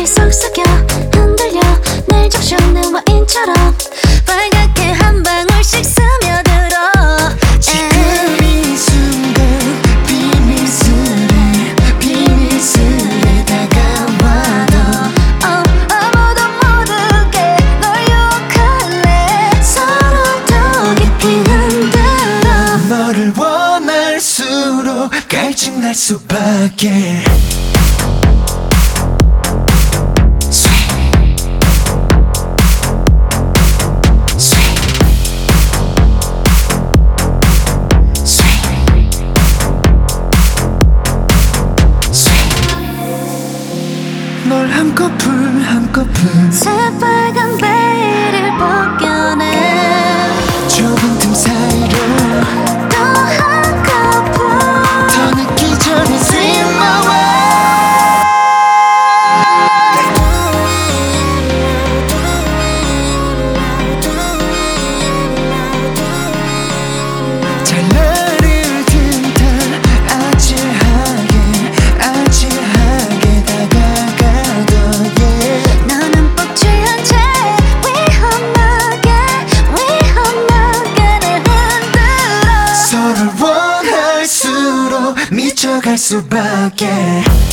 이 속삭여 흔들려 날 적셔 내 와인처럼 빨갛게 한 방울씩 스며들어 지금 이 순간 비밀스레 다가와도 아무도 모르게 널 유혹할래 서로 더 깊이 흔들어 너를 원할수록 갈증날 수밖에 널 한꺼풀 새빨간 베일을 벗겨내 좁은 틈 사이로 또 한꺼풀 더 늦기 전에 Swim away 잘나를 틈타 아찔하게 다가가도 yeah. 너는 뻑 취한 채 위험하게 날 흔들어 서로를 원할수록 미쳐갈 수밖에